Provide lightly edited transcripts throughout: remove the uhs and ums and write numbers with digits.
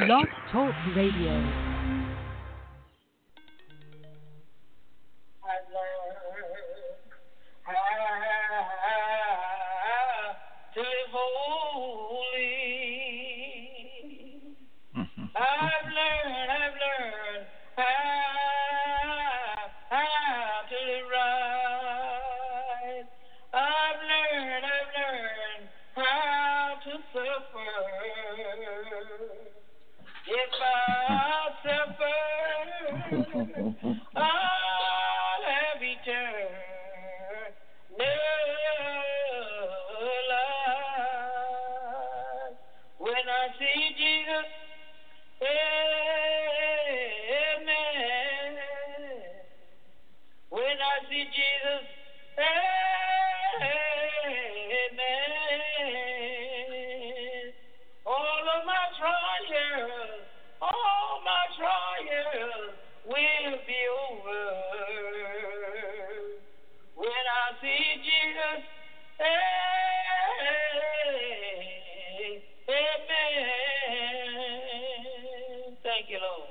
Blog Talk Radio. I've learned how to live right. I've learned how to suffer. If I suffer, I'll have eternal life. When I see Jesus, amen. When I see Jesus, amen. All my trials will be over. When I see Jesus, amen. Thank you, Lord.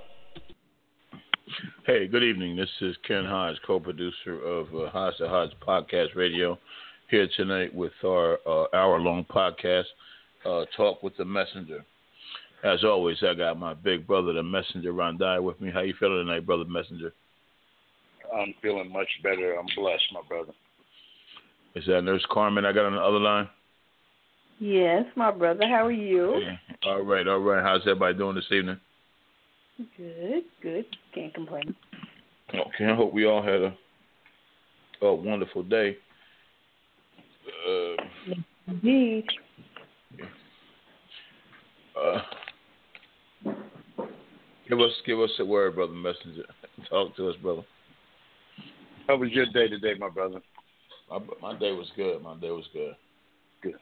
Hey, good evening. This is Ken Hodge, co-producer of Hodge to Hodge Podcast Radio, here tonight with our hour-long podcast, Talk with the Messenger. As always, I got my big brother, the Messenger, Rondai, with me. How you feeling tonight, brother Messenger? I'm feeling much better. I'm blessed, my brother. Is that Nurse Carmen I got on the other line? Yes, my brother. How are you? Hey. All right. How's everybody doing this evening? Good. Can't complain. Okay, I hope we all had a wonderful day. Indeed. Give us a word, brother Messenger. Talk to us, brother. How was your day today, my brother? My day was good. Good.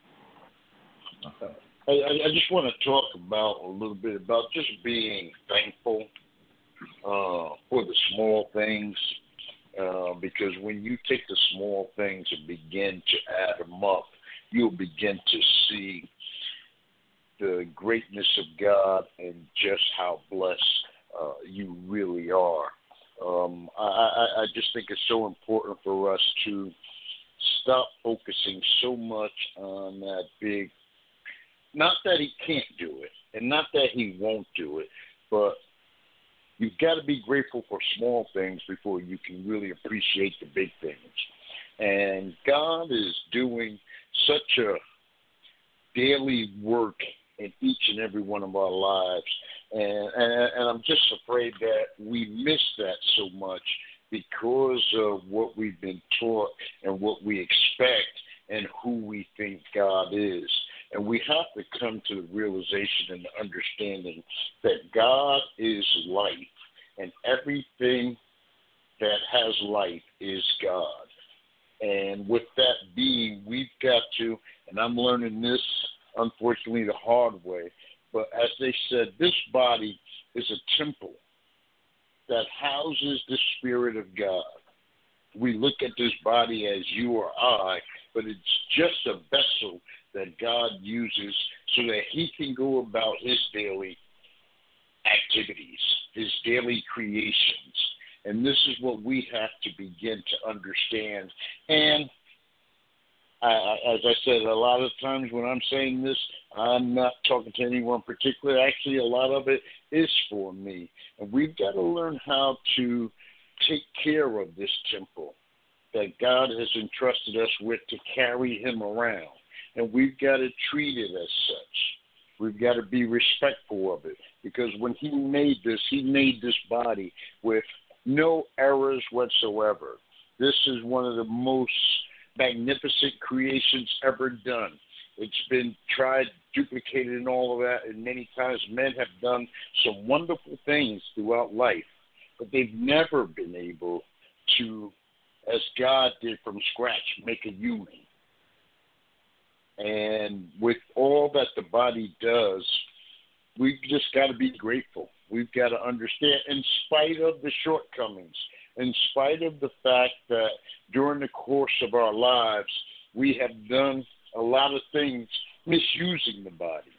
I just want to talk about a little bit about just being thankful for the small things, because when you take the small things and begin to add them up, you'll begin to see the greatness of God and just how blessed you really are. I just think it's so important for us to stop focusing so much on that big, not that he can't do it and not that he won't do it, but you've got to be grateful for small things before you can really appreciate the big things. And God is doing such a daily work in each and every one of our lives. And I'm just afraid that we miss that so much because of what we've been taught and what we expect and who we think God is. And we have to come to the realization and the understanding that God is life, and everything that has life is God. And with that being, we've got to, and I'm learning this, unfortunately, the hard way, but as they said, this body is a temple that houses the Spirit of God. We look at this body as you or I, but it's just a vessel that God uses so that he can go about his daily activities, his daily creations. And this is what we have to begin to understand. And as I said, a lot of times when I'm saying this, I'm not talking to anyone particular. Actually, a lot of it is for me. And we've got to learn how to take care of this temple that God has entrusted us with to carry him around. And we've got to treat it as such. We've got to be respectful of it, because when he made this body with no errors whatsoever. This is one of the most magnificent creations ever done. It's been tried, duplicated, and all of that, and many times men have done some wonderful things throughout life, but they've never been able to, as God did from scratch, make a human. And with all that the body does, we've just got to be grateful. We've got to understand, in spite of the shortcomings, in spite of the fact that during the course of our lives, we have done a lot of things misusing the body.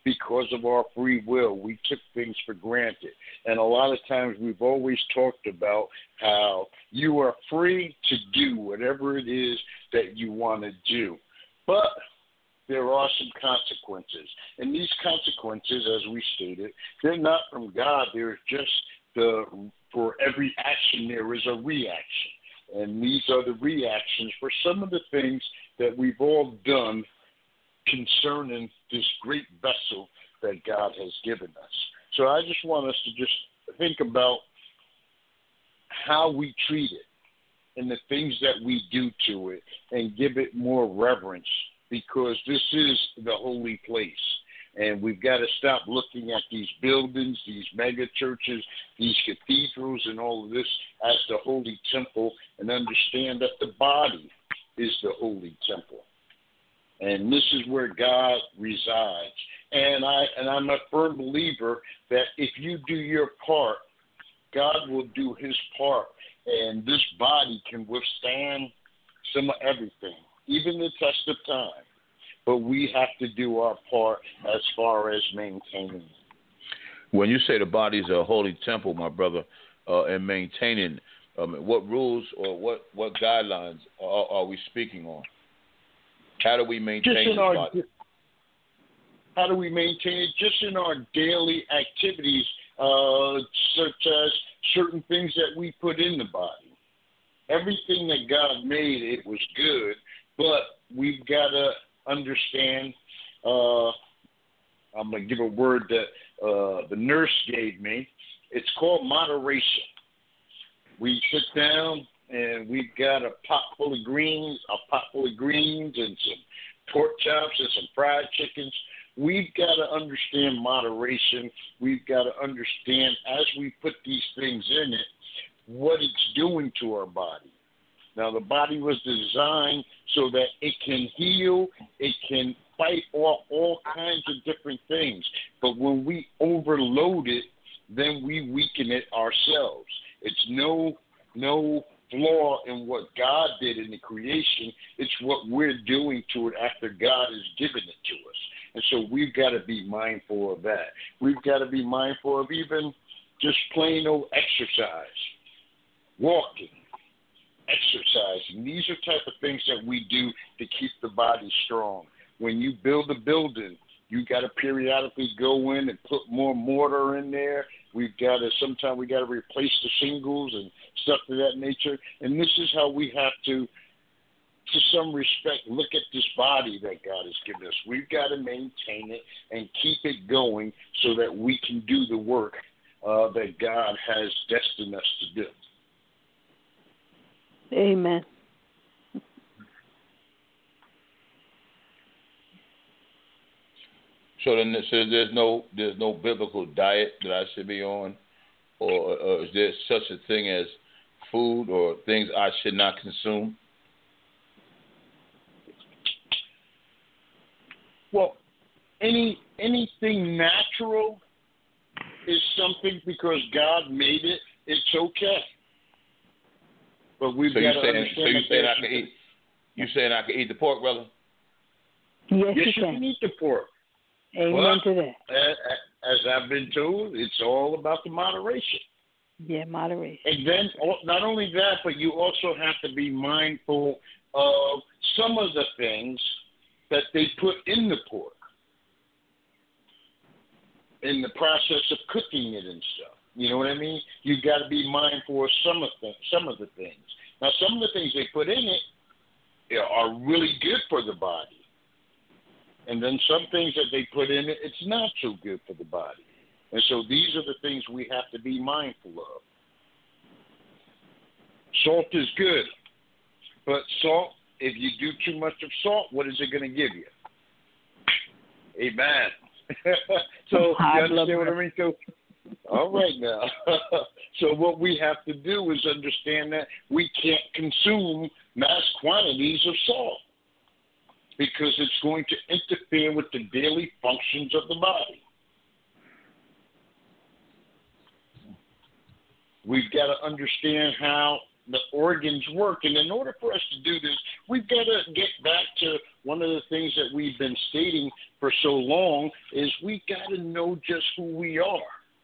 because of our free will. We took things for granted. And a lot of times we've always talked about how you are free to do whatever it is that you want to do. But there are some consequences. And these consequences, as we stated, they're not from God. They're just for every action there is a reaction. And these are the reactions for some of the things that we've all done concerning this great vessel that God has given us. So I just want us to just think about how we treat it and the things that we do to it and give it more reverence, because this is the holy place. And we've got to stop looking at these buildings, these mega churches, these cathedrals, and all of this as the holy temple, and understand that the body is the holy temple. And this is where God resides. And I'm a firm believer that if you do your part, God will do his part. And this body can withstand some of everything, even the test of time. But we have to do our part as far as maintaining it. When you say the body is a holy temple, my brother, and maintaining, what rules or what guidelines are we speaking on? How do we maintain the body? How do we maintain it? Just in our daily activities, such as certain things that we put in the body. Everything that God made, it was good, but we've got to understand. I'm going to give a word that the nurse gave me. It's called moderation. We sit down and we've got a pot full of greens and some pork chops and some fried chickens. We've got to understand moderation. We've got to understand, as we put these things in it, what it's doing to our body. Now, the body was designed so that it can heal, it can fight off all kinds of different things. But when we overload it, then we weaken it ourselves. It's no flaw in what God did in the creation. It's what we're doing to it after God has given it to us. And so we've got to be mindful of that. We've got to be mindful of even just plain old exercise, walking, exercising. These are type of things that we do to keep the body strong. When you build a building, you got to periodically go in and put more mortar in there. Sometimes we got to replace the shingles and stuff of that nature. And this is how we have to some respect, look at this body that God has given us. We've got to maintain it and keep it going so that we can do the work that God has destined us to do. Amen. So there's no biblical diet that I should be on, or is there such a thing as food or things I should not consume? Well, anything natural is something, because God made it. It's okay. But we've got to understand. So you saying I can eat? You saying I can eat the pork, brother? Yes, you can. can eat the pork. Amen to that. As I've been told, it's all about the moderation. Yeah, moderation. And then not only that, but you also have to be mindful of some of the things that they put in the pork in the process of cooking it and stuff. You know what I mean? You've got to be mindful of some of the things. Now, some of the things they put in it are really good for the body. And then some things that they put in it, it's not so good for the body. And so these are the things we have to be mindful of. Salt is good, but salt, if you do too much of salt, what is it going to give you? Amen. So you understand what I mean? So, all right now. So what we have to do is understand that we can't consume mass quantities of salt, because it's going to interfere with the daily functions of the body. We've got to understand how the organs work. And in order for us to do this, we've got to get back to one of the things that we've been stating for so long is we've got to know just who we are.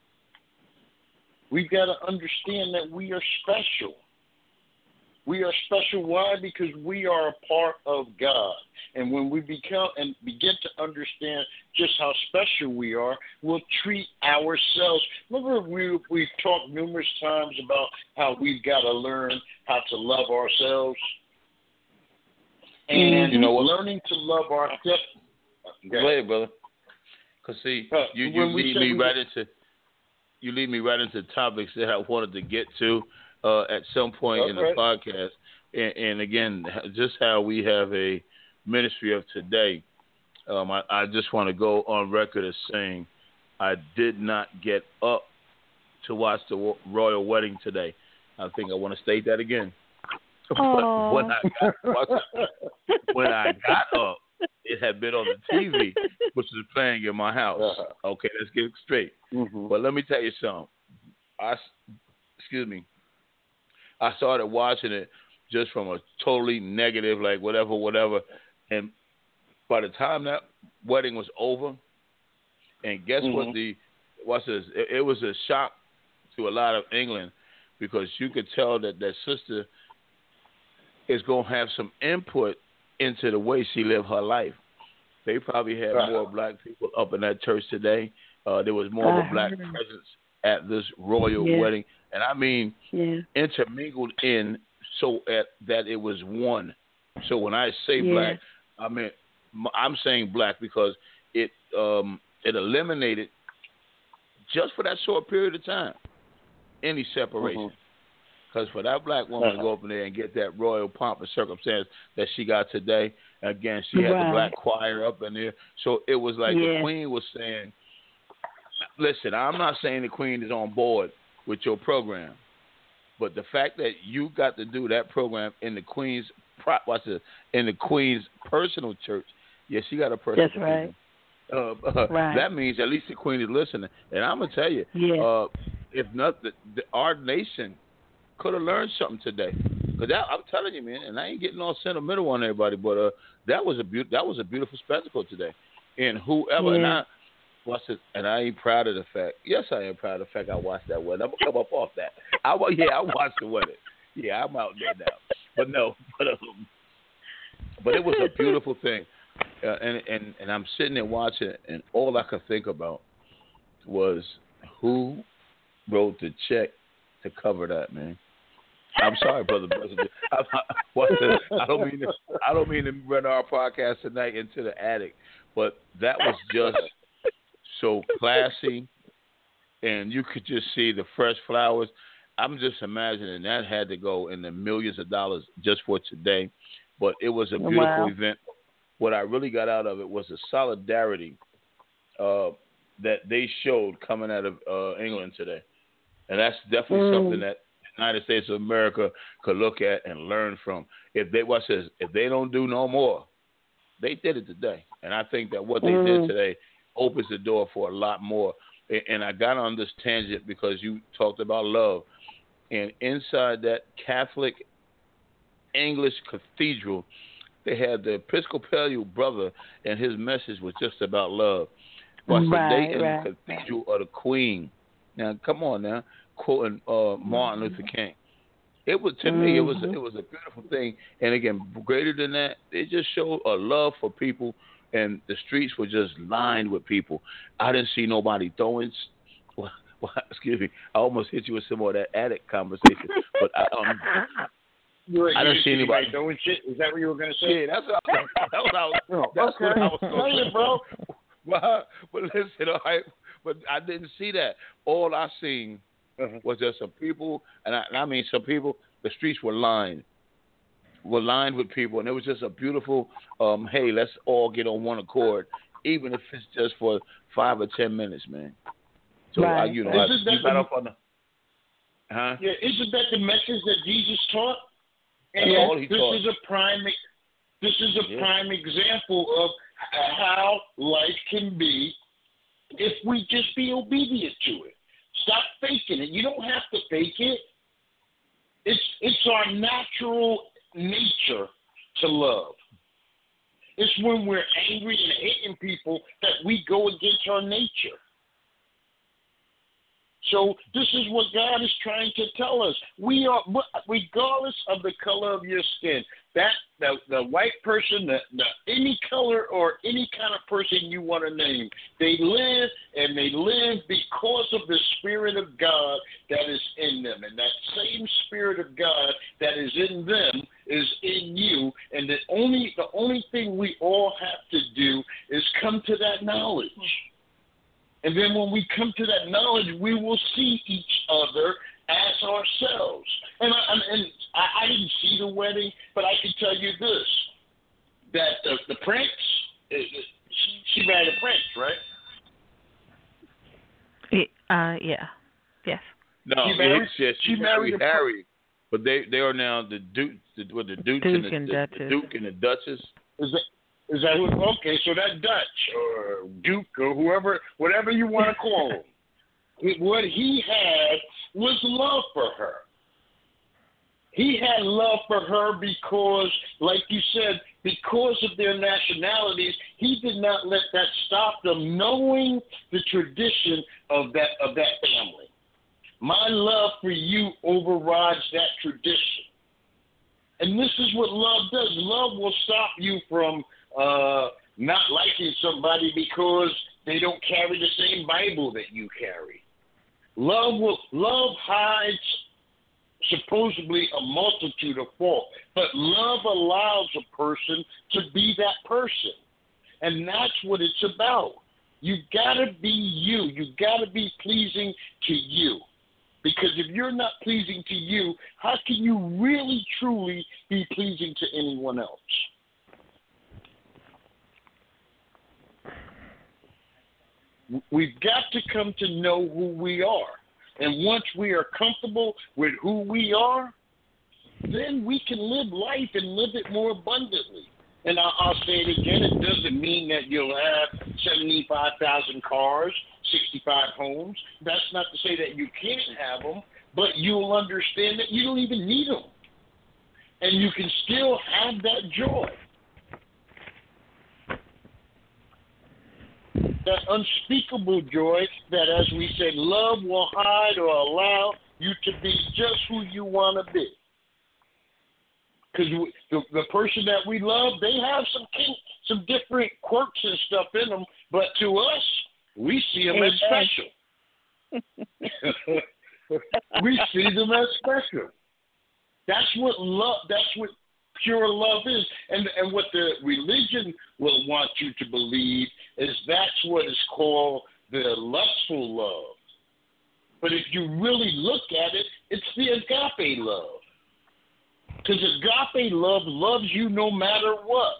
We've got to understand that we are special. We are special. Why? Because we are a part of God. And when we become and begin to understand just how special we are, we'll treat ourselves. Remember, we've talked numerous times about how we've got to learn how to love ourselves. And learning to love ourselves. Go ahead, brother. Because, see, you lead me right into topics that I wanted to get to at some point in the podcast. And again, just how we have a ministry of today, I just want to go on record as saying I did not get up to watch the royal wedding today. I think I want to state that again. But when I got up, it had been on the TV, which was playing in my house. Okay, let's get it straight. Mm-hmm. But let me tell you something. I started watching it just from a totally negative, like whatever. And by the time that wedding was over, and guess what? It was a shock to a lot of England because you could tell that sister is going to have some input into the way she lived her life. They probably had more black people up in that church today. There was more of a black presence at this royal wedding. And I mean intermingled in so that it was one. So when I say black, I mean I'm saying black because it eliminated just for that short period of time any separation. Because for that black woman to go up in there and get that royal pomp and circumstance that she got today, again, she had the black choir up in there. So it was like the Queen was saying, listen, I'm not saying the Queen is on board with your program, but the fact that you got to do that program in the Queen's personal church, she got a personal church. That's right. That means at least the Queen is listening. And I'm going to tell you, if not, our nation could have learned something today. Because I'm telling you, man, and I ain't getting all sentimental on everybody, but that was a beautiful spectacle today. And whoever, and I ain't proud of the fact. Yes, I am proud of the fact I watched that wedding. I'm going to come up off that. I watched the wedding. Yeah, I'm out there now. But it was a beautiful thing. And I'm sitting there watching it, and all I could think about was who wrote the check to cover that, man. I'm sorry, brother. I don't mean to run our podcast tonight into the attic, but that was just so classy, and you could just see the fresh flowers. I'm just imagining that had to go in the millions of dollars just for today, but it was a beautiful event. What I really got out of it was the solidarity that they showed coming out of England today, and that's definitely something that the United States of America could look at and learn from. If they don't do no more, they did it today, and I think that what they did today opens the door for a lot more. And I got on this tangent because you talked about love, and inside that Catholic English cathedral, they had the Episcopal brother, and his message was just about love. But they in the cathedral of the Queen. Now, come on now, quoting Martin Luther King. It was, to me, it was a beautiful thing. And again, greater than that, it just showed a love for people, and the streets were just lined with people. I didn't see nobody throwing. Excuse me, I almost hit you with some more of that attic conversation, but I didn't see anybody throwing shit. Is that what you were going to say? Yeah, that's what I was going to say, bro. But listen, all right, but I didn't see that. All I seen was just some people, and I mean some people. The streets were lined with people, and it was just a beautiful. Hey, let's all get on one accord, even if it's just for 5 or 10 minutes, man. So you got up on the. Yeah, isn't that the message that Jesus taught? And this is a prime example of how life can be if we just be obedient to it. Stop faking it. You don't have to fake it. It's our natural nature to love. It's when we're angry and hating people that we go against our nature. So this is what God is trying to tell us. We are, regardless of the color of your skin, that the white person, the any color or any kind of person you want to name, they live because of the Spirit of God that is in them, and that same Spirit of God that is in them is in you. And the only thing we all have to do is come to that knowledge. And then when we come to that knowledge, we will see each other as ourselves. And I didn't see the wedding, but I can tell you this, that the prince, she married a prince, right? Yeah. Yes. No, she married Harry, but they are now the Duke, the Duke and the Duchess. Is that who? Okay, so that Dutch or Duke or whoever, whatever you want to call him, what he had was love for her. He had love for her because, like you said, because of their nationalities, he did not let that stop them knowing the tradition of that family. My love for you overrides that tradition. And this is what love does. Love will stop you from not liking somebody because they don't carry the same Bible that you carry. Love hides supposedly a multitude of fault, but love allows a person to be that person, and that's what it's about. You gotta be you. You gotta be pleasing to you. Because if you're not pleasing to you, how can you really, truly be pleasing to anyone else? We've got to come to know who we are. And once we are comfortable with who we are, then we can live life and live it more abundantly. And I'll say it again, it doesn't mean that you'll have 75,000 cars, 65 homes. That's not to say that you can't have them, but you'll understand that you don't even need them. And you can still have that joy. That unspeakable joy that, as we said, love will hide or allow you to be just who you want to be. Because the person that we love, they have some different quirks and stuff in them, but to us, we see them as special. We see them as special. That's what love. That's what pure love is, and what the religion will want you to believe is that's what is called the lustful love. But if you really look at it, it's the agape love. Because agape love loves you no matter what.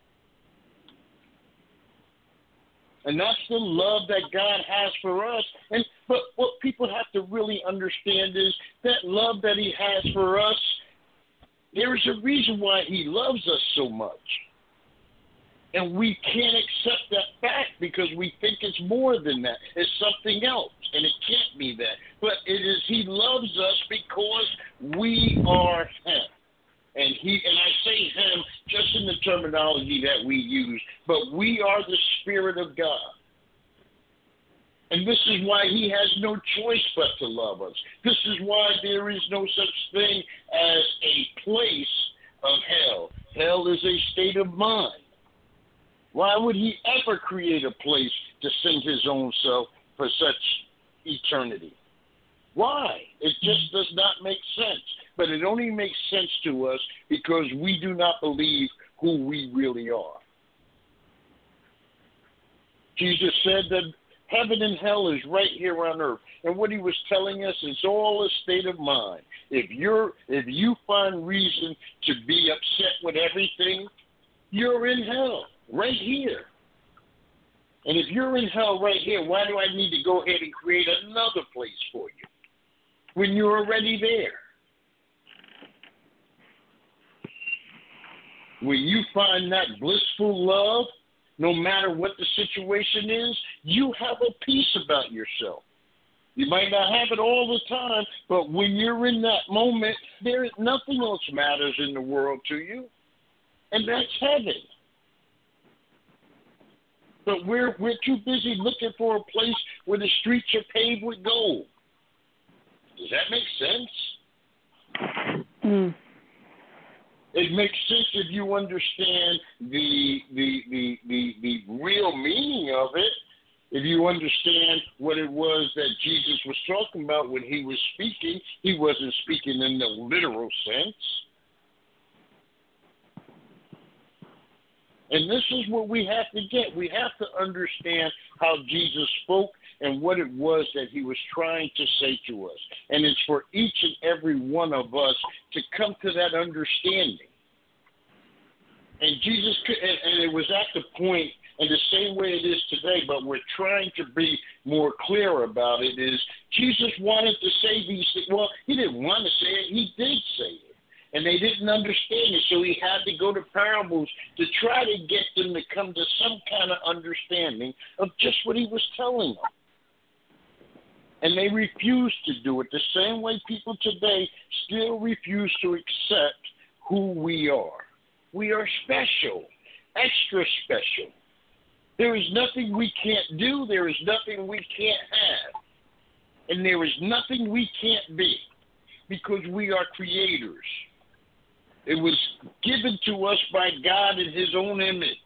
And that's the love that God has for us. But what people have to really understand is that love that he has for us, there is a reason why he loves us so much. And we can't accept that fact because we think it's more than that. It's something else, and it can't be that. But it is he loves us because we are him. And I say him just in the terminology that we use, but we are the Spirit of God. And this is why he has no choice but to love us. This is why there is no such thing as a place of hell. Hell is a state of mind. Why would he ever create a place to send his own self for such eternity? Why? It just does not make sense. But it only makes sense to us because we do not believe who we really are. Jesus said that heaven and hell is right here on earth. And what he was telling us is all a state of mind. If you find reason to be upset with everything, you're in hell right here. And if you're in hell right here, why do I need to go ahead and create another place for you when you're already there? When you find that blissful love, no matter what the situation is, you have a peace about yourself. You might not have it all the time, but when you're in that moment, there is nothing else matters in the world to you, and that's heaven. But we're too busy looking for a place where the streets are paved with gold. Does that make sense? Mm. It makes sense if you understand the real meaning of it. If you understand what it was that Jesus was talking about when he was speaking, he wasn't speaking in the literal sense. And this is what we have to get. We have to understand how Jesus spoke and what it was that he was trying to say to us. And it's for each and every one of us to come to that understanding. And Jesus, and it was at the point, in the same way it is today, but we're trying to be more clear about it, is Jesus wanted to say these things. Well, he didn't want to say it. He did say it. And they didn't understand it, so he had to go to parables to try to get them to come to some kind of understanding of just what he was telling them. And they refused to do it the same way people today still refuse to accept who we are. We are special, extra special. There is nothing we can't do. There is nothing we can't have. And there is nothing we can't be because we are creators. It was given to us by God in his own image.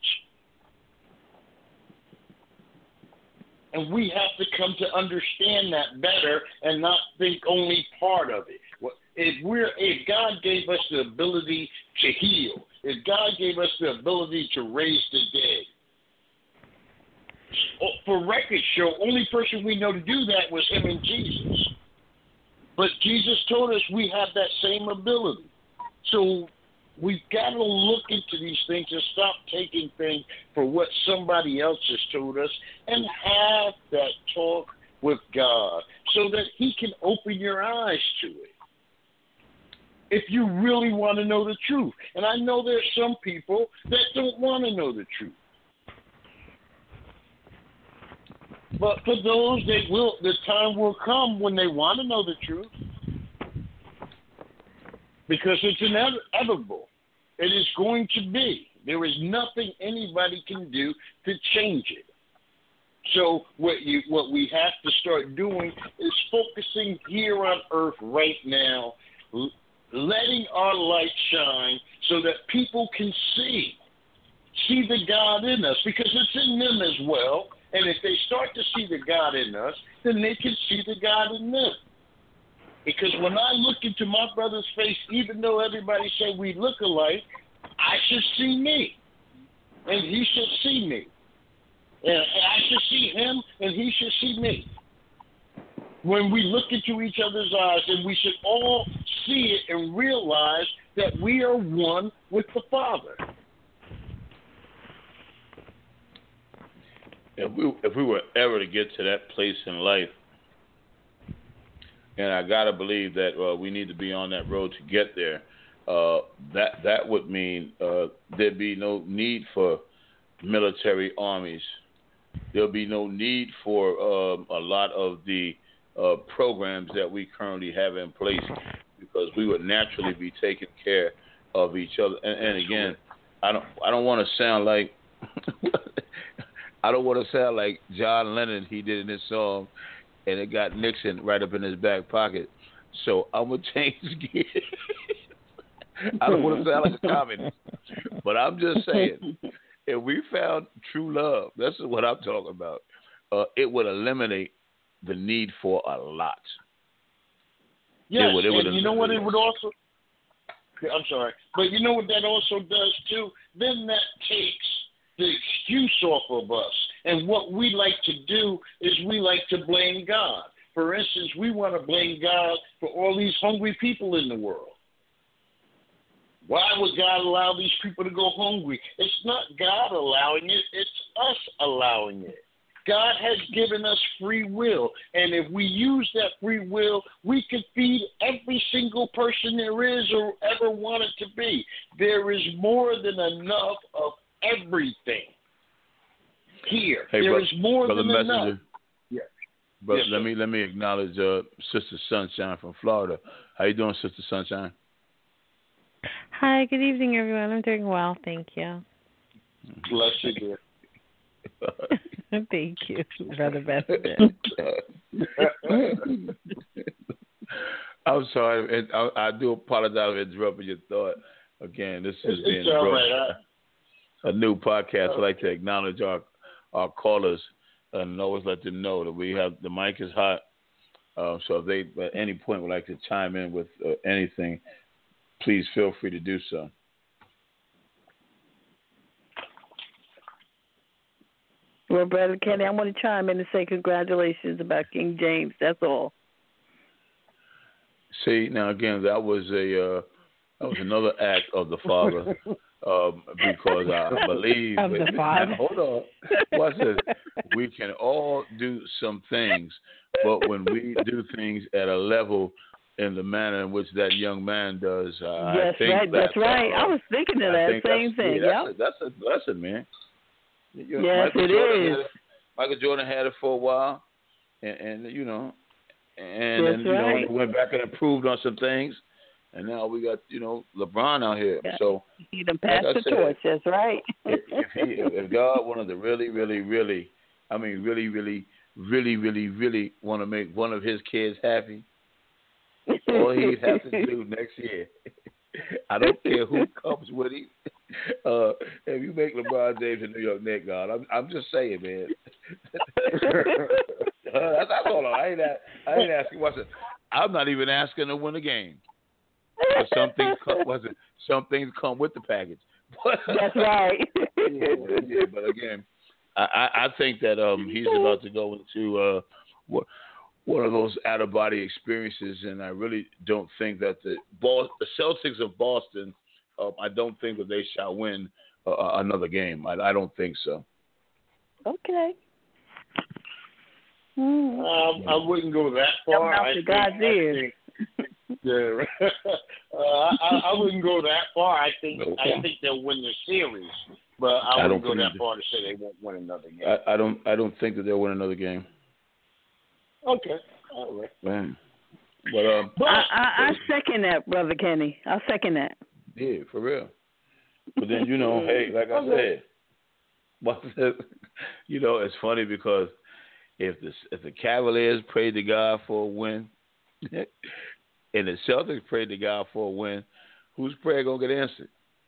And we have to come to understand that better and not think only part of it. If God gave us the ability to heal, if God gave us the ability to raise the dead, for record show, only person we know to do that was him and Jesus. But Jesus told us we have that same ability. So we've got to look into these things and stop taking things for what somebody else has told us and have that talk with God so that he can open your eyes to it. If you really want to know the truth. And I know there's some people that don't want to know the truth. But for those, the time will come when they want to know the truth. Because it's inevitable. It is going to be. There is nothing anybody can do to change it. So what we have to start doing is focusing here on earth right now, letting our light shine so that people can see the God in us, because it's in them as well. And if they start to see the God in us, then they can see the God in them. Because when I look into my brother's face, even though everybody say we look alike, I should see me. And he should see me. And I should see him, and he should see me. When we look into each other's eyes, and we should all see it and realize that we are one with the Father. If we were ever to get to that place in life, and I gotta believe that we need to be on that road to get there, that would mean there'd be no need for military armies. There'll be no need for a lot of the programs that we currently have in place, because we would naturally be taking care of each other. And again, I don't want to sound like I don't want to sound like John Lennon. He did in his song, and it got Nixon right up in his back pocket. So I'm gonna change gears. I don't want to sound like a communist, but I'm just saying, if we found true love, that's what I'm talking about. It would eliminate the need for a lot. Yes, and you know what it would also. I'm sorry, but you know what that also does too. Then that takes the excuse off of us. And what we like to do is we like to blame God. For instance, we want to blame God for all these hungry people in the world. Why would God allow these people to go hungry? It's not God allowing it. It's us allowing it. God has given us free will. And if we use that free will, we can feed every single person there is or ever wanted to be. There is more than enough of everything here. Hey, there is more than Messenger, enough. Yeah. But yes, let me acknowledge Sister Sunshine from Florida. How you doing, Sister Sunshine? Hi, good evening, everyone. I'm doing well, thank you. Bless you, dear. Thank you, Brother Bester. I'm sorry. I do apologize for interrupting your thought. Again, this is being a new podcast. I'd like to acknowledge our callers and always let them know that we have the mic is hot. So if they at any point would like to chime in with anything, please feel free to do so. Well, Brother Kenny, I want to chime in and say congratulations about King James. That's all. See, now again, that was another act of the Father, because I believe. Of the Father. Hold on. Watch this. We can all do some things, but when we do things at a level in the manner in which that young man does, I think right. That's right. I was thinking of that same thing. That's a blessing, man. Yes, it is. Michael Jordan had it for a while, and you know, and that's then you right. know, went back and improved on some things, and now we got LeBron out here. Yeah. So he done passed the torch. That's right. if God wanted to really want to make one of his kids happy, all he'd have to do next year. I don't care who comes with him. If you make LeBron James a New York Knicks, God, I'm just saying, man. That's all. I ain't asking. I'm not even asking to win a game. But some things come with the package. That's right. yeah, but again, I think that he's about to go into one of those out-of-body experiences, and I really don't think that the Celtics of Boston, I don't think that they shall win another game. I don't think so. Okay. I wouldn't go that far. I wouldn't go that far. I think they'll win the series, but I wouldn't go that far to say they won't win another game. I don't think that they'll win another game. Okay. All right. Man. But I second that, Brother Kenny. I second that. Yeah, for real. But then, you know, hey, like I said, you know, it's funny because if the Cavaliers prayed to God for a win and the Celtics prayed to God for a win, whose prayer gonna get answered?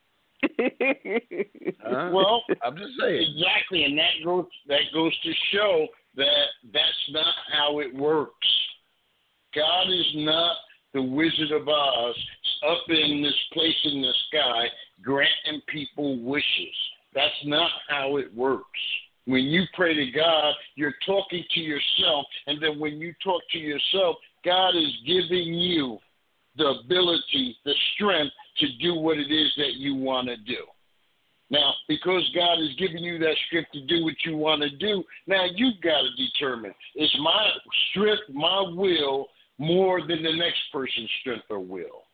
Well, I'm just saying. Exactly, and that goes to show that that's not how it works. God is not the Wizard of Oz up in this place in the sky granting people wishes. That's not how it works. When you pray to God, you're talking to yourself, and then when you talk to yourself, God is giving you the ability, the strength to do what it is that you want to do. Now, because God is giving you that strength to do what you want to do, now you've got to determine, is my strength, my will, more than the next person's strength or will?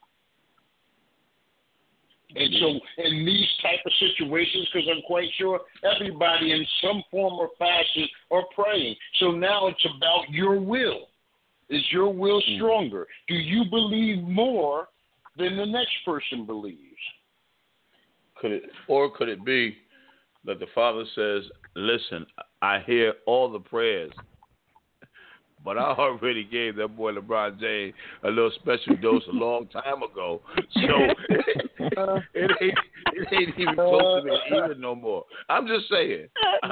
And so in these type of situations, because I'm quite sure everybody in some form or fashion are praying. So now it's about your will. Is your will stronger? Do you believe more than the next person believes? Could it be that the Father says, listen, I hear all the prayers, but I already gave that boy LeBron James a little special dose a long time ago, so it ain't even close to me even no more. I'm just saying. I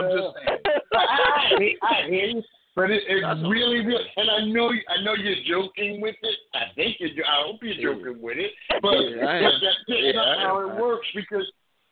hear you. But it really, and I know you're joking with it. I hope you're joking with it. But that's not how it works because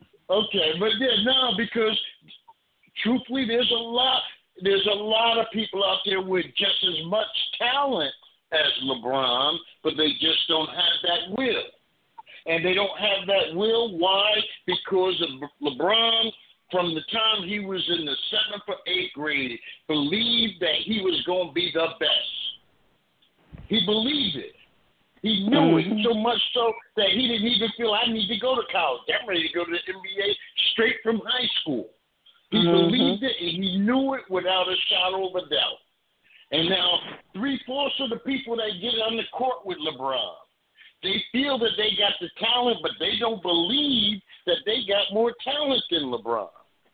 truthfully, there's a lot of people out there with just as much talent as LeBron, but they just don't have that will. And they don't have that will. Why? Because of LeBron, from the time he was in the 7th or 8th grade, believed that he was going to be the best. He believed it. He knew it so much so that he didn't even feel, I need to go to college. I'm ready to go to the NBA straight from high school. He believed it, and he knew it without a shadow of a doubt. And now 3/4 of the people that get on the court with LeBron, they feel that they got the talent, but they don't believe that they got more talent than LeBron.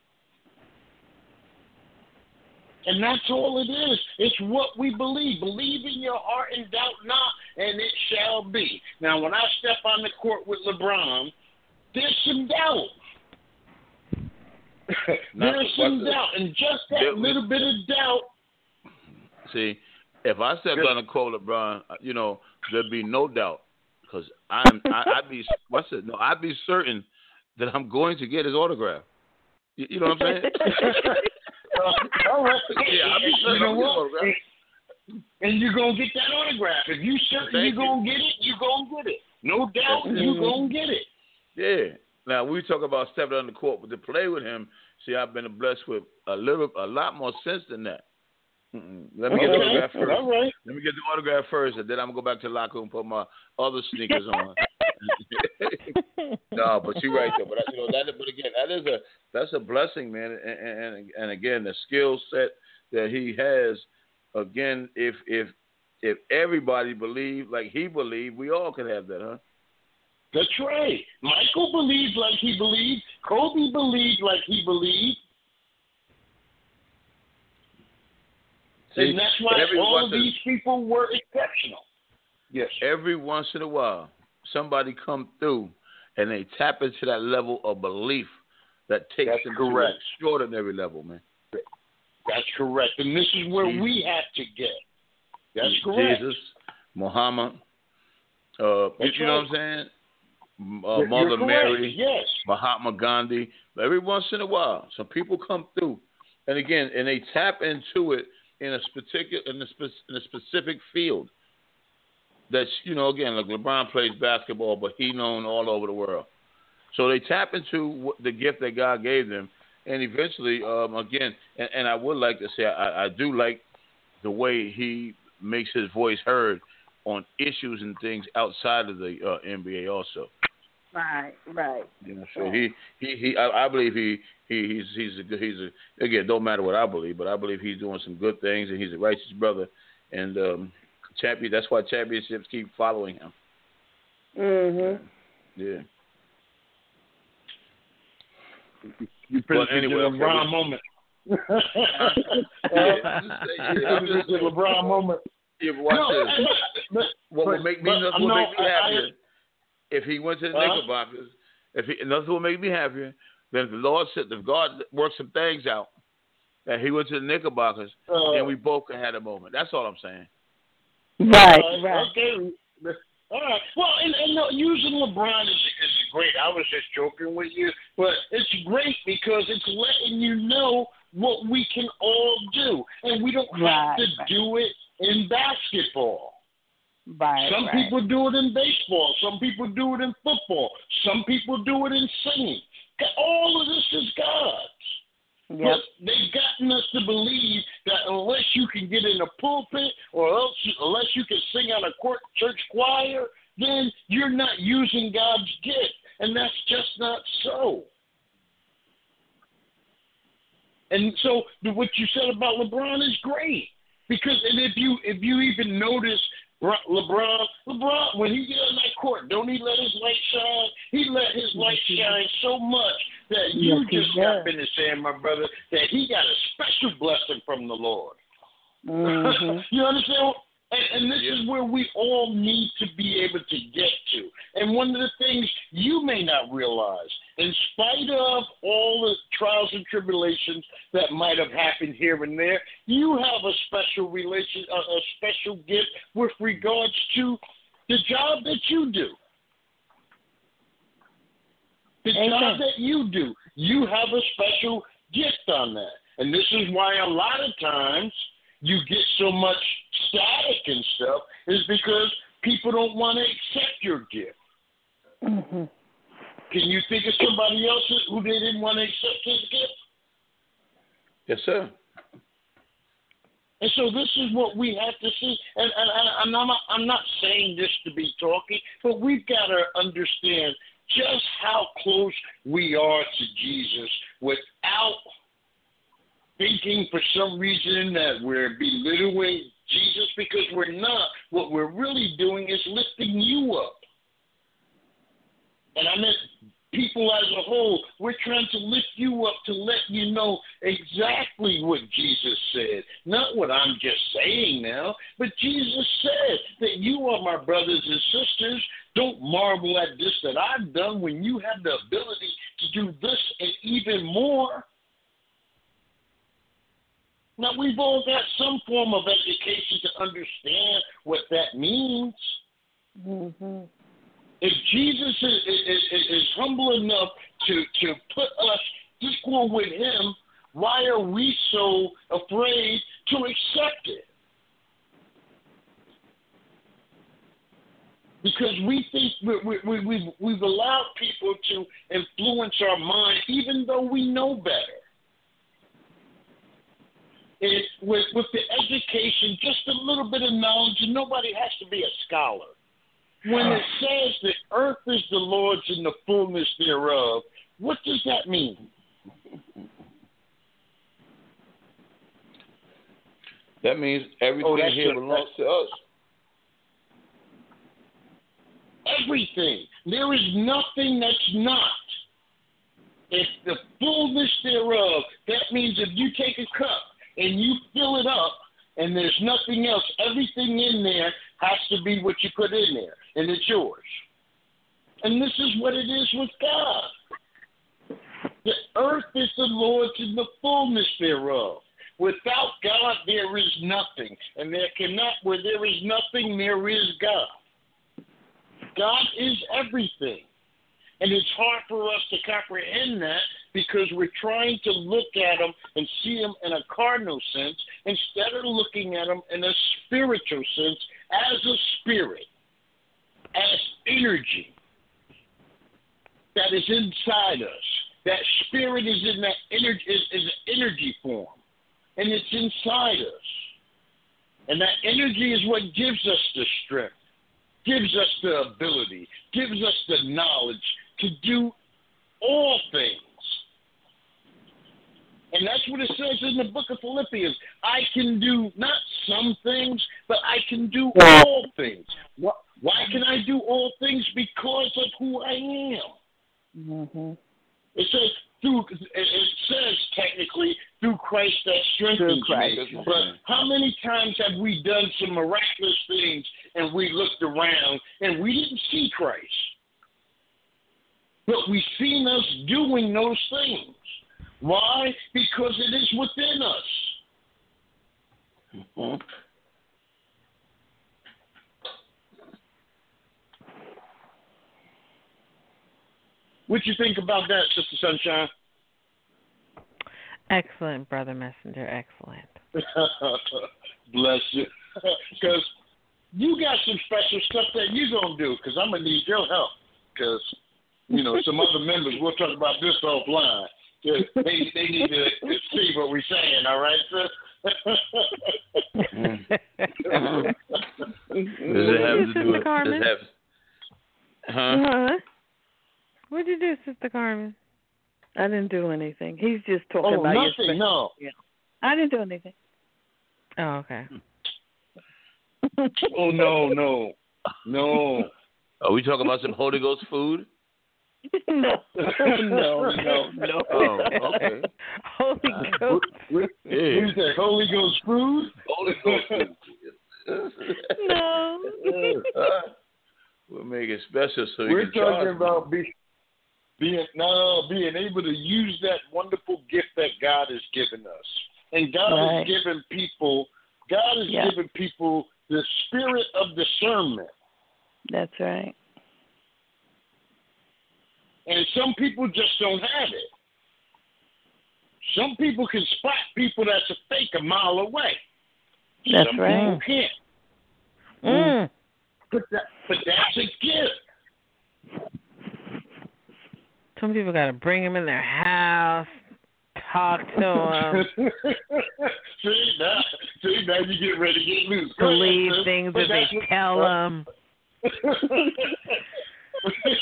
And that's all it is. It's what we believe. Believe in your heart and doubt not, and it shall be. Now, when I step on the court with LeBron, there's some doubt. There's some doubt. And just that little bit of doubt. See, if I stepped on the court with LeBron, there'd be no doubt. Because I'd be certain that I'm going to get his autograph. You know what I'm saying? All right. Yeah, I'll be certain. You know what? And you're going to get that autograph. If you're certain you're going to get it, you're going to get it. No doubt, you're going to get it. Yeah. Now, we talk about stepping on the court, but to play with him, see, I've been blessed with a lot more sense than that. Let me get the autograph first. All right. Let me get the autograph first, and then I'm going to go back to the locker room and put my other sneakers on. No, but you're right, though. But again, that's a blessing, man. And again, the skill set that he has. Again, if everybody believed like he believed, we all could have that, huh? That's right. Michael believed like he believed. Kobe believed like he believed. See, and that's why all of these people were exceptional. Yes. Every once in a while, somebody come through and they tap into that level of belief that takes them to an extraordinary level, man. That's correct. And this is where we have to get. That's correct. Jesus, Muhammad, you know what I'm saying? Mother Mary, yes. Mahatma Gandhi. Every once in a while, some people come through, and again, and they tap into it in a specific field. That's again, like LeBron plays basketball, but he's known all over the world. So they tap into the gift that God gave them, and eventually, again, and I would like to say, I do like the way he makes his voice heard on issues and things outside of the NBA also. Right. So I believe he's again, don't matter what I believe, but I believe he's doing some good things, and he's a righteous brother, and that's why championships keep following him. Mhm. Yeah. You pretty anyway, a LeBron moment. I'm just a LeBron moment. Yeah, but watch this. What would make me happier if he went to the Knickerbockers? Nothing will make me happier than if the Lord said, if God worked some things out, that he went to the Knickerbockers, and we both could have a moment. That's all I'm saying. Right. Okay. All right. Well, and using LeBron is great. I was just joking with you, but it's great because it's letting you know what we can all do, and we don't have to do it in basketball. Right. Some people do it in baseball. Some people do it in football. Some people do it in singing. All of this is God's. Yep. But they've gotten us to believe that unless you can get in a pulpit or unless you can sing on a church choir, then you're not using God's gift. And that's just not so. And so what you said about LeBron is great. Because if you even notice LeBron, when he get on that court, don't he let his light shine? He let his light shine so much that you just got finished saying, my brother, that he got a special blessing from the Lord. Mm-hmm. You understand? And this is where we all need to be able to get to. And one of the things you may not realize, in spite of all the trials and tribulations that might have happened here and there, you have a special a special gift with regards to the job that you do. The job that you do, you have a special gift on that. And this is why a lot of times you get so much static and stuff is because people don't want to accept your gift. Mm-hmm. Can you think of somebody else who they didn't want to accept his gift? Yes, sir. And so this is what we have to see. And I'm not saying this to be talky, but we've got to understand just how close we are to Jesus without thinking for some reason that we're belittling Jesus, because we're not. What we're really doing is lifting you up. And I meant people as a whole. We're trying to lift you up to let you know exactly what Jesus said. Not what I'm just saying now, but Jesus said that you are my brothers and sisters. Don't marvel at this that I've done when you have the ability to do this and even more. Now, we've all got some form of education to understand what that means. Mm-hmm. If Jesus is humble enough to put us equal with him, why are we so afraid to accept it? Because we think we've allowed people to influence our mind, even though we know better. With the education, just a little bit of knowledge, and nobody has to be a scholar. When it says that earth is the Lord's and the fullness thereof, what does that mean? That means everything here belongs to us. Everything. There is nothing that's not. It's the fullness thereof. That means if you take a cup and you fill it up and there's nothing else, everything in there has to be what you put in there, and it's yours. And this is what it is with God. The earth is the Lord's and the fullness thereof. Without God, there is nothing. And where there is nothing, there is God. God is everything. And it's hard for us to comprehend that because we're trying to look at him and see him in a cardinal sense instead of looking at him in a spiritual sense, as a spirit, as energy that is inside us. That spirit is in that energy, is an energy form, and it's inside us. And that energy is what gives us the strength, gives us the ability, gives us the knowledge to do all things. And that's what it says in the book of Philippians. I can do not some things, but I can do all things. Why can I do all things? Because of who I am. Mm-hmm. It says technically through Christ that strengthens me. But how many times have we done some miraculous things and we looked around and we didn't see Christ? But we've seen us doing those things. Why? Because it is within us. Mm-hmm. What you think about that, Sister Sunshine? Excellent, Brother Messenger. Excellent. Bless you. Because you got some special stuff that you're going to do, because I'm going to need your help. Because, some other members, we'll talk about this offline. They need to see what we're saying, all right, sir? Does it have to do with Carmen? Huh? What'd you do, Sister Carmen? I didn't do anything. He's just talking about nothing, no. Yeah. I didn't do anything. Oh, okay. Oh, no. Are we talking about some Holy Ghost food? No. Oh, okay. Holy Ghost. What is that, Holy Ghost food? Holy Ghost food. No. We'll make it special so we're you can talking about being able to use that wonderful gift that God has given us. And God has given people the spirit of discernment. That's right. And some people just don't have it. Some people can spot people that's a fake a mile away. That's some right. people can't. But that's a gift. Some people got to bring them in their house, talk to them. See, now you get ready to get loose. Believe things that they tell them.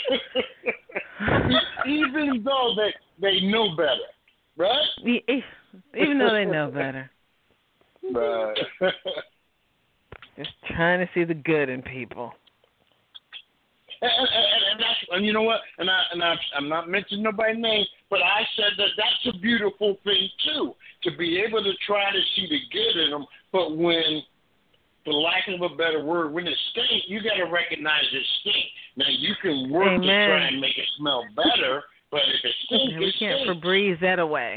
Even though they know better, right? even though they know better. Right. Just trying to see the good in people. And you know what? I'm not mentioning nobody's name, but I said that's a beautiful thing too, to be able to try to see the good in them. But when, for lack of a better word, when it stinks, you got to recognize it stinks. Now you can work to try and make it smell better, but if it stinks, we can't Febreze that away.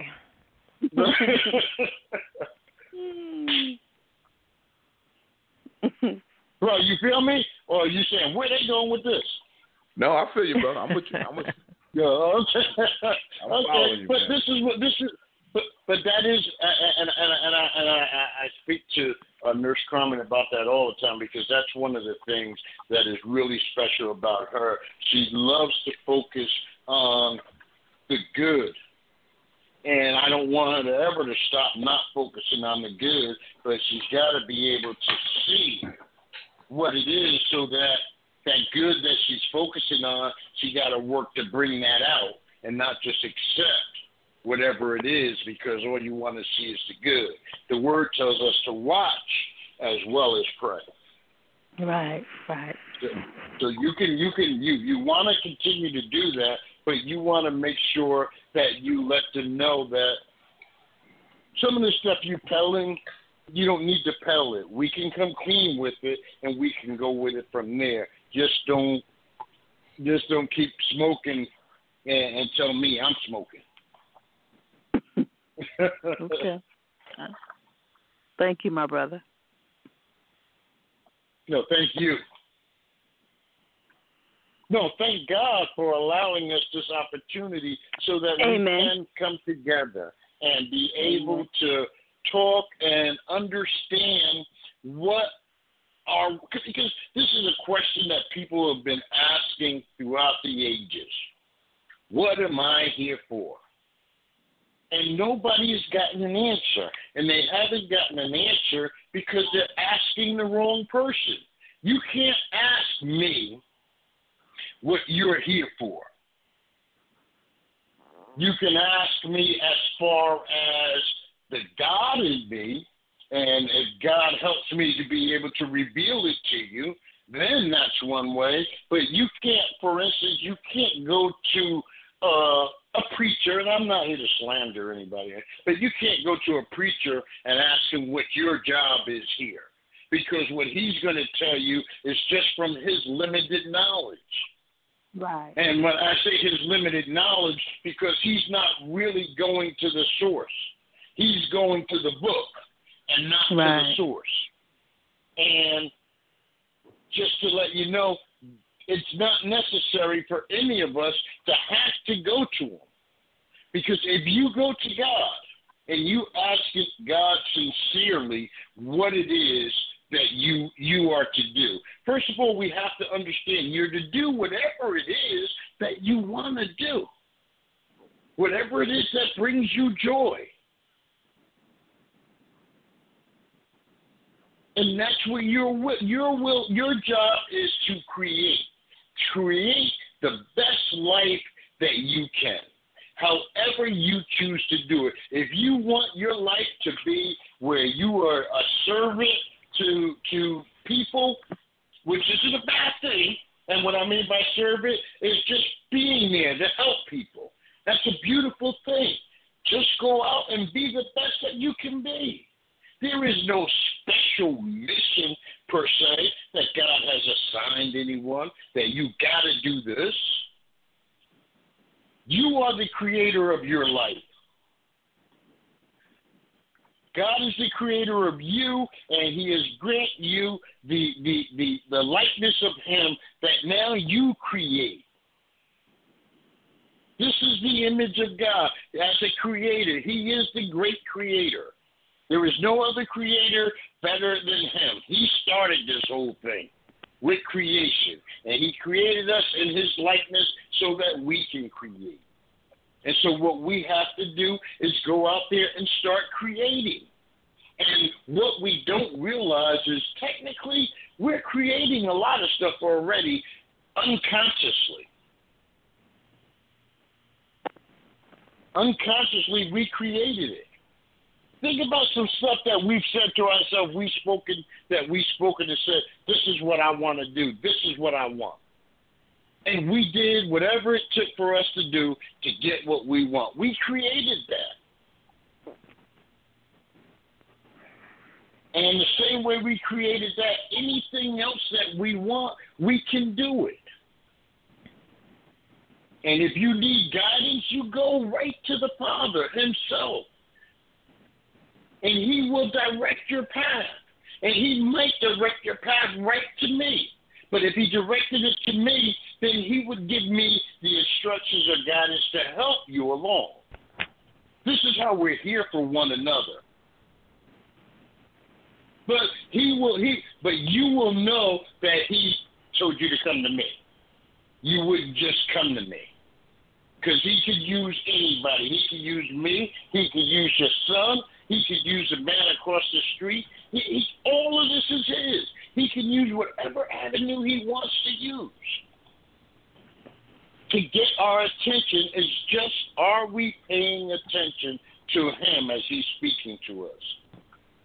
Bro, you feel me? Or are you saying where they going with this? No, I feel you, brother. I'm with you. Yeah, okay. I'm following you, but man. this is what this is. But that is, and I speak to Nurse Carmen about that all the time, because that's one of the things that is really special about her. She loves to focus on the good. And I don't want her to ever to stop not focusing on the good, but she's got to be able to see what it is, so that good that she's focusing on, she got to work to bring that out and not just accept whatever it is, because all you want to see is the good. The word tells us to watch as well as pray. Right. So you want to continue to do that, but you want to make sure that you let them know that some of the stuff you're peddling, you don't need to peddle it. We can come clean with it, and we can go with it from there. Just don't keep smoking and tell me I'm smoking. Okay. Thank you, my brother. No, thank you. No, thank God for allowing us this opportunity so that we can come together and be able to talk and understand because this is a question that people have been asking throughout the ages. What am I here for? And nobody has gotten an answer. And they haven't gotten an answer because they're asking the wrong person. You can't ask me what you're here for. You can ask me as far as the God in me, and if God helps me to be able to reveal it to you, then that's one way. But you can't, for instance, you can't go to a preacher, and I'm not here to slander anybody, but you can't go to a preacher and ask him what your job is here, because what he's going to tell you is just from his limited knowledge. Right. And when I say his limited knowledge, because he's not really going to the source. He's going to the book and not to the source. And just to let you know, it's not necessary for any of us to have to go to him. Because if you go to God and you ask God sincerely what it is that you are to do, first of all, we have to understand you're to do whatever it is that you want to do. Whatever it is that brings you joy. And that's what your job is to create. Create the best life that you can, however you choose to do it. If you want your life to be where you are a servant to people, which isn't a bad thing, and what I mean by servant is just being there to help people. That's a beautiful thing. Just go out and be the best that you can be. There is no special mission, per se, that God has assigned anyone, that you got to do this. You are the creator of your life. God is the creator of you, and he has granted you the likeness of him that now you create. This is the image of God as a creator. He is the great creator. There is no other creator better than him. He started this whole thing with creation, and he created us in his likeness so that we can create. And so what we have to do is go out there and start creating. And what we don't realize is technically we're creating a lot of stuff already unconsciously. Unconsciously, we created it. Think about some stuff that we've said to ourselves, we've spoken and said, this is what I want to do. This is what I want. And we did whatever it took for us to do to get what we want. We created that. And the same way we created that, anything else that we want, we can do it. And if you need guidance, you go right to the Father himself. And he will direct your path. And he might direct your path right to me. But if he directed it to me, then he would give me the instructions or guidance to help you along. This is how we're here for one another. But you will know that he told you to come to me. You wouldn't just come to me. Because he could use anybody. He could use me. He could use your son. He could use a man across the street. All of this is his. He can use whatever avenue he wants to use. To get our attention is just, are we paying attention to him as he's speaking to us?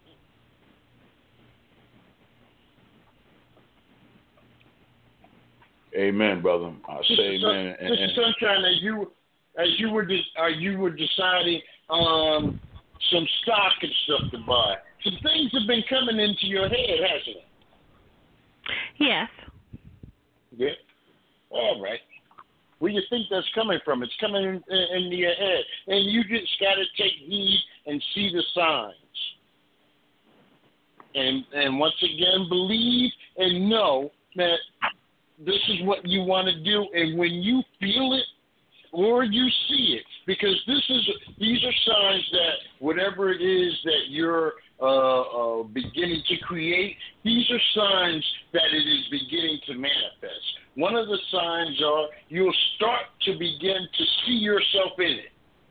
Amen, brother. I say amen. Mr. Sunshine, as you were deciding some stock and stuff to buy, some things have been coming into your head, hasn't it? Yes. Yeah. All right. Where you think that's coming from? It's coming into your head, and you just got to take heed and see the signs. And once again, believe and know that this is what you want to do, and when you feel it or you see it, because these are signs that whatever it is that you're beginning to create, these are signs that it is beginning to manifest. One of the signs are you'll start to begin to see yourself in it.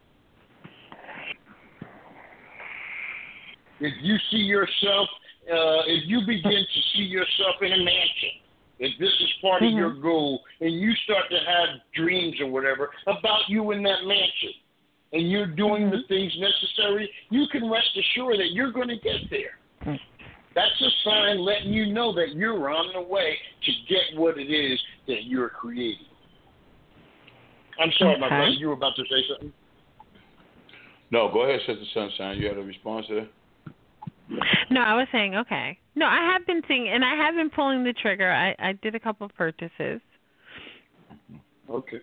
If you see yourself, if you begin to see yourself in a mansion, if this is part of your goal, and you start to have dreams or whatever about you in that mansion, and you're doing the things necessary, you can rest assured that you're going to get there. That's a sign letting you know that you're on the way to get what it is that you're creating. I'm sorry, my brother, you were about to say something? No, go ahead, Sister Sunshine. You had a response to that? No, I was saying, okay. No, I have been seeing, and I have been pulling the trigger. I did a couple of purchases. Okay.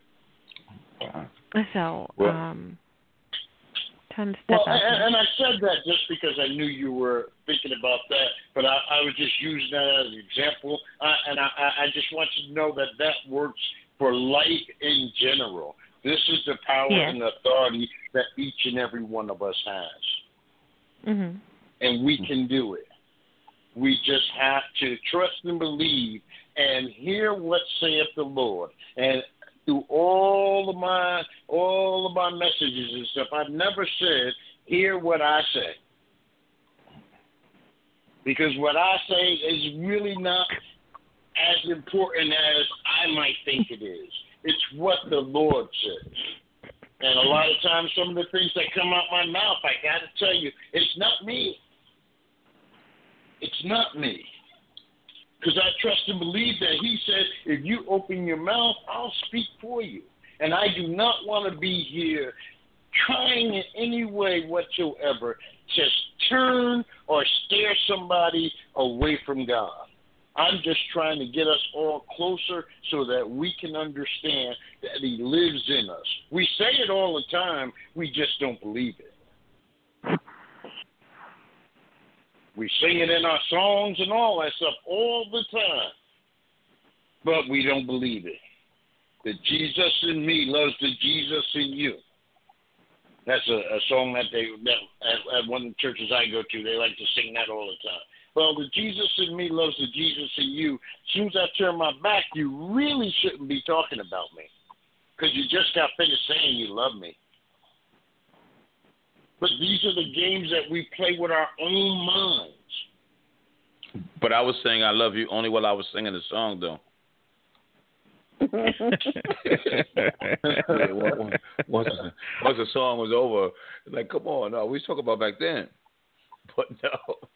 So, trying to step well, out. And I said that just because I knew you were thinking about that, but I was just using that as an example. And I just want you to know that that works for life in general. This is the power and authority that each and every one of us has. Mm-hmm. And we can do it. We just have to trust and believe and hear what saith the Lord. And through all of my messages and stuff, I've never said, hear what I say. Because what I say is really not as important as I might think it is. It's what the Lord says. And a lot of times some of the things that come out my mouth, I got to tell you, it's not me. It's not me. Because I trust and believe that he said, if you open your mouth, I'll speak for you. And I do not want to be here trying in any way whatsoever to turn or steer somebody away from God. I'm just trying to get us all closer so that we can understand that he lives in us. We say it all the time, we just don't believe it. We sing it in our songs and all that stuff all the time, but we don't believe it. The Jesus in me loves the Jesus in you. That's a song that at one of the churches I go to, they like to sing that all the time. Well, the Jesus in me loves the Jesus in you. As soon as I turn my back, you really shouldn't be talking about me because you just got finished saying you love me. But these are the games that we play with our own minds. But I was saying I love you only while I was singing the song, though. Once the song was over, it's like, come on, no, we was talking about back then. But no,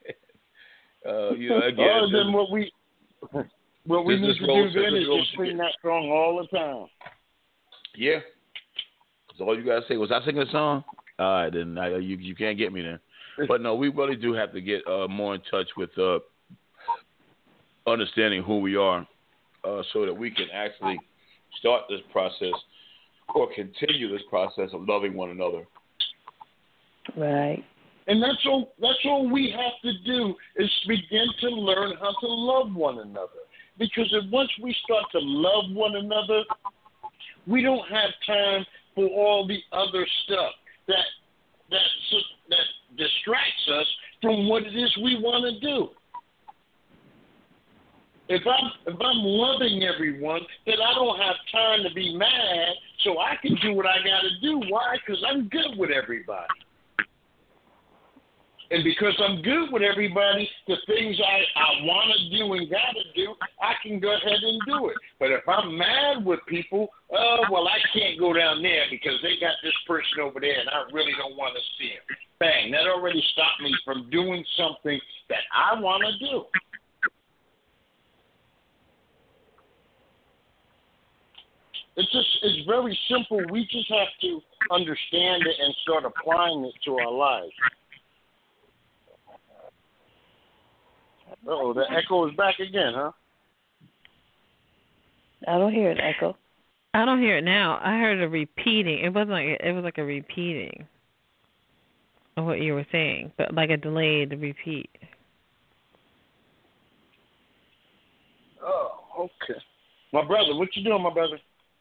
again. Then what we need to do then is just sing that song all the time. Yeah. So all you gotta say was, "I sing a song." All right, then you can't get me then. But no, we really do have to get more in touch with understanding who we are, so that we can actually start this process or continue this process of loving one another. Right. And that's all we have to do is begin to learn how to love one another. Because once we start to love one another, we don't have time for all the other stuff that distracts us from what it is we want to do. If I'm loving everyone, then I don't have time to be mad, so I can do what I got to do. Why? Because I'm good with everybody. And because I'm good with everybody, the things I want to do and got to do, I can go ahead and do it. But if I'm mad with people, well, I can't go down there because they got this person over there and I really don't want to see him. Bang, that already stopped me from doing something that I want to do. It's very simple. We just have to understand it and start applying it to our lives. Uh-oh, the echo is back again, huh? I don't hear an echo. I don't hear it now. I heard a repeating. It was like a repeating of what you were saying, but like a delayed repeat. Oh, okay. My brother, what you doing, my brother?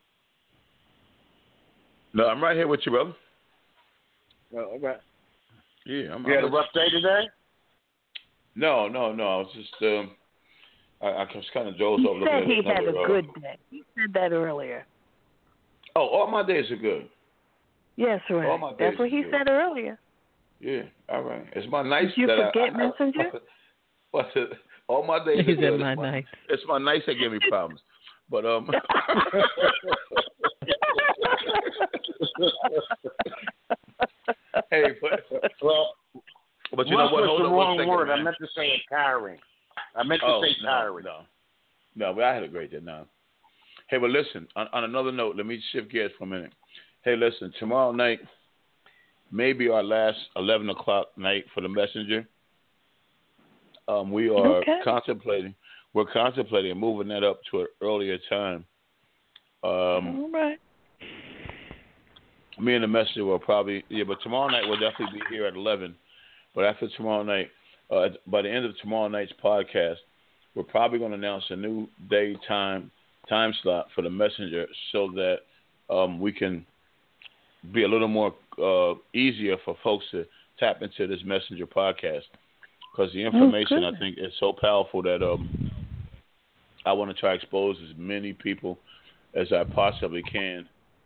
No, I'm right here with you, brother. Oh, all right. Yeah, You had a rough day today? No. I was just, I just kind of dozed off. He said he had a good day. He said that earlier. Oh, all my days are good. Yes, right. All my days That's what he are good. said earlier. Yeah, all right. It's my nights. Did you that forget, Messenger? All my days He are said good. my nights. It's my nights that give me problems. But hey, but you know what? Hold on the wrong second, word. man. I meant to say tiring. I meant to say tiring. No, but I had a great day now. Hey, but listen, on another note, let me shift gears for a minute. Hey, listen, tomorrow night may be our last 11 o'clock night for the Messenger. We are contemplating moving that up to an earlier time. All right. Me and the Messenger will probably, but tomorrow night we'll definitely be here at 11. But after tomorrow night, by the end of tomorrow night's podcast, we're probably going to announce a new time slot for the Messenger so that we can be a little more easier for folks to tap into this Messenger podcast, because the information I think is so powerful that I want to try to expose as many people as I possibly can.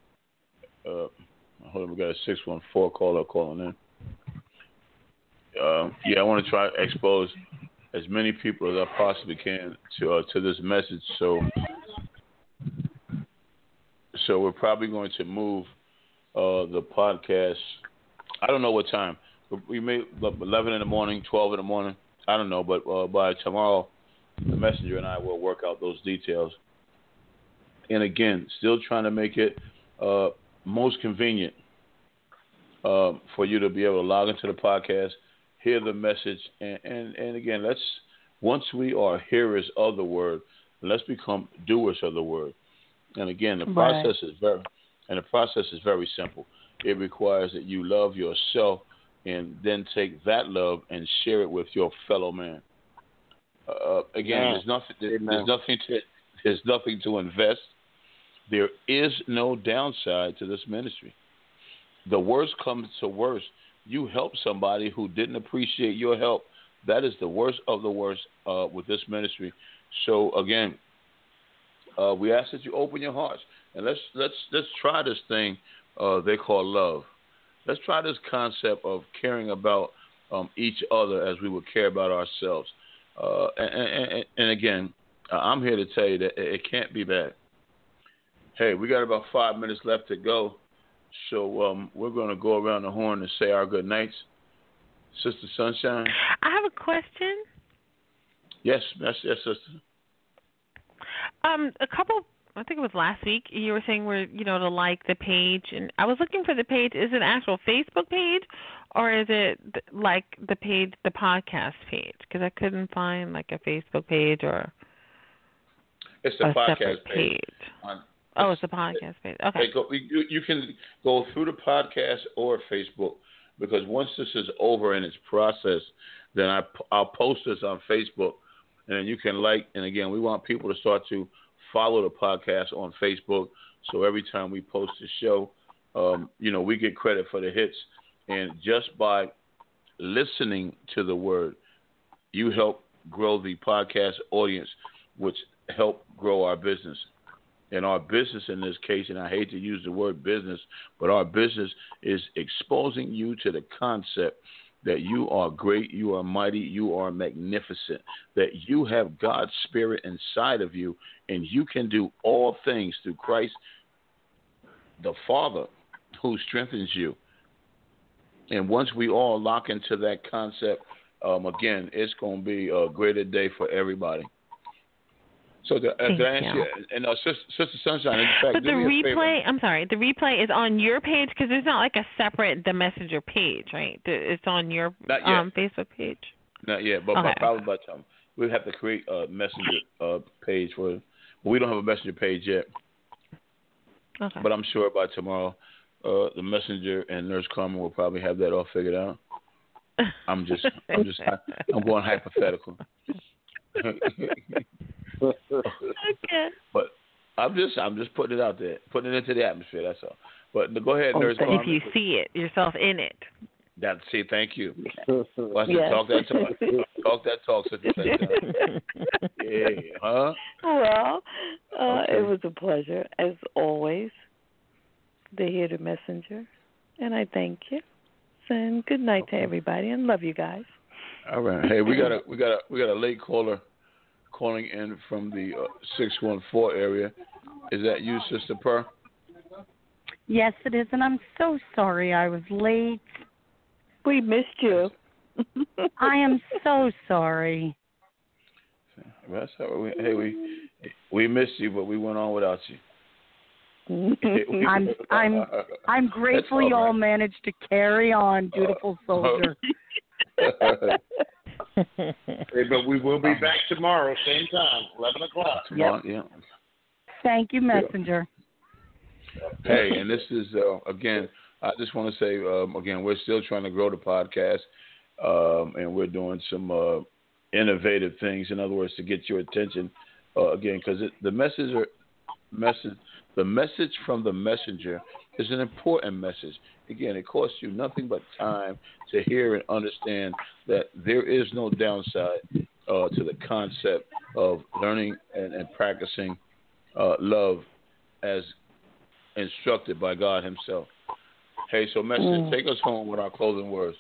Hold on, we got a 614 caller calling in. I want to try to expose as many people as I possibly can to this message. So we're probably going to move the podcast. I don't know what time. We may 11 in the morning, 12 in the morning. I don't know, but by tomorrow, the Messenger and I will work out those details. And again, still trying to make it most convenient for you to be able to log into the podcast, hear the message, and again, once we are hearers of the word, let's become doers of the word. And again, the process is very simple. It requires that you love yourself and then take that love and share it with your fellow man. Again, there's nothing to invest. There is no downside to this ministry. The worst comes to worst, you help somebody who didn't appreciate your help. That is the worst of the worst with this ministry. So again, we ask that you open your hearts and let's try this thing they call love. Let's try this concept of caring about each other as we would care about ourselves. And again, I'm here to tell you that it can't be bad. Hey, we got about 5 minutes left to go, so we're going to go around the horn and say our good nights. Sister Sunshine. I have a question. Yes, sister. A couple. I think it was last week. You were saying to like the page, and I was looking for the page. Is it an actual Facebook page, or is it like the page, the podcast page? Because I couldn't find like a Facebook page or it's the a podcast separate page. It's the podcast page. Okay. You can go through the podcast or Facebook, because once this is over in its process, then I'll post this on Facebook, and then you can like. And again, we want people to start to follow the podcast on Facebook, so every time we post a show, we get credit for the hits. And just by listening to the word, you help grow the podcast audience, which help grow our business. And our business in this case, and I hate to use the word business, but our business is exposing you to the concept that you are great, you are mighty, you are magnificent, that you have God's Spirit inside of you, and you can do all things through Christ, the Father, who strengthens you. And once we all lock into that concept, again, it's going to be a greater day for everybody. So to answer you, and Sister Sunshine, in fact, but the replay, the replay is on your page, because there's not like a separate The Messenger page, right? It's on your Facebook page. Not yet, but probably by the time we have to create a Messenger page for it. We don't have a Messenger page yet. Okay. But I'm sure by tomorrow, the Messenger and Nurse Carmen will probably have that all figured out. I'm going hypothetical. Okay. But I'm just putting it out there, putting it into the atmosphere. That's all. But go ahead, Nurse Carmen. If you see it yourself in it. Thank you. Watch it. Talk that talk. Talk that talk, Sister Sunshine. Yeah, huh? Well, it was a pleasure as always to hear the messenger, and I thank you. And good night to everybody, and love you guys. All right. Hey, we got a late caller calling in from the 614 area. Is that you, Sister Purr? Yes, it is, and I'm so sorry I was late. We missed you. I am so sorry. That's how we missed you, but we went on without you. I'm grateful you all managed to carry on, dutiful soldier. Hey, but we will be back tomorrow, same time, 11 o'clock. Tomorrow, yeah. Thank you, Messenger. Hey, and this is, again, I just want to say, again, we're still trying to grow the podcast, and we're doing some innovative things, in other words, to get your attention, again, because the message from the messenger is an important message. Again, it costs you nothing but time to hear and understand that there is no downside to the concept of learning and practicing love as instructed by God himself. Hey, so Messenger, take us home with our closing words.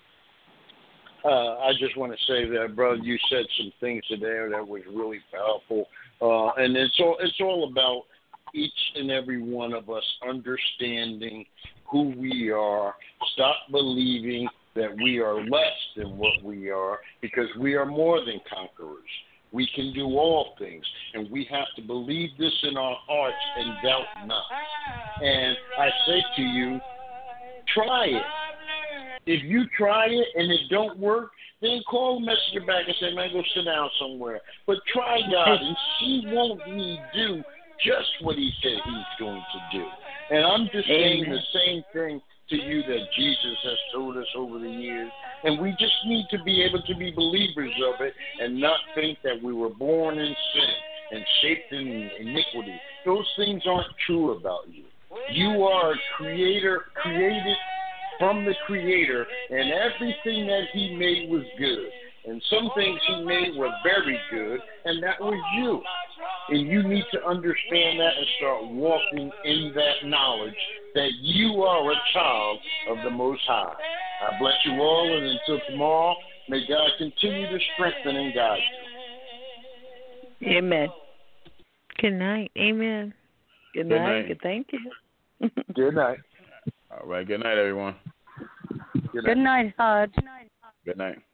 I just want to say that, brother, you said some things today that was really powerful, and it's all about each and every one of us understanding who we are. Stop believing that we are less than what we are, because we are more than conquerors. We can do all things, and we have to believe this in our hearts and doubt not. And I say to you, try it. If you try it and it don't work, then call the messenger back and say, man, go sit down somewhere. But try God, and see won't he do just what he said he's going to do. And I'm just saying the same thing to you that Jesus has told us over the years. And we just need to be able to be believers of it and not think that we were born in sin and shaped in iniquity. Those things aren't true about you. You are a created from the Creator, and everything that he made was good. And some things he made were very good, and that was you. And you need to understand that and start walking in that knowledge that you are a child of the Most High. I bless you all, and until tomorrow, may God continue to strengthen and guide you. Amen. Good night. Amen. Good night. Good thank you. Good night. All right. Good night, everyone. Good night, Hud. Good night, Hud. Good night.